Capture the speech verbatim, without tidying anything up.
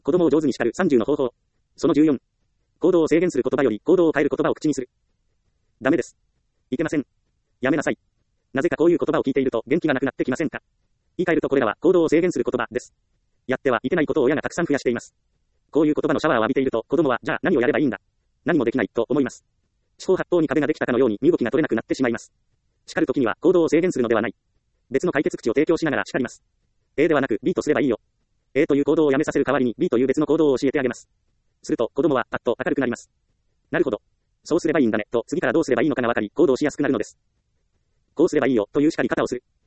子供を上手に叱るさんじゅうの方法。そのじゅうよん。行動を制限する言葉より行動を変える言葉を口にする。ダメです。いけません。やめなさい。なぜかこういう言葉を聞いていると元気がなくなってきませんか。言い換えるとこれらは行動を制限する言葉です。やってはいけないことを親がたくさん増やしています。こういう言葉のシャワーを浴びていると子供はじゃあ何をやればいいんだ。何もできないと思います。四方八方に壁ができたかのように身動きが取れなくなってしまいます。叱るときには行動を制限するのではない。別の解決口を提供しながら叱ります。A ではなく B とすればいいよ。A という行動をやめさせる代わりに B という別の行動を教えてあげます。すると子供はパッと明るくなります。なるほど。そうすればいいんだねと次からどうすればいいのかがわかり行動しやすくなるのです。こうすればいいよという叱り方をする。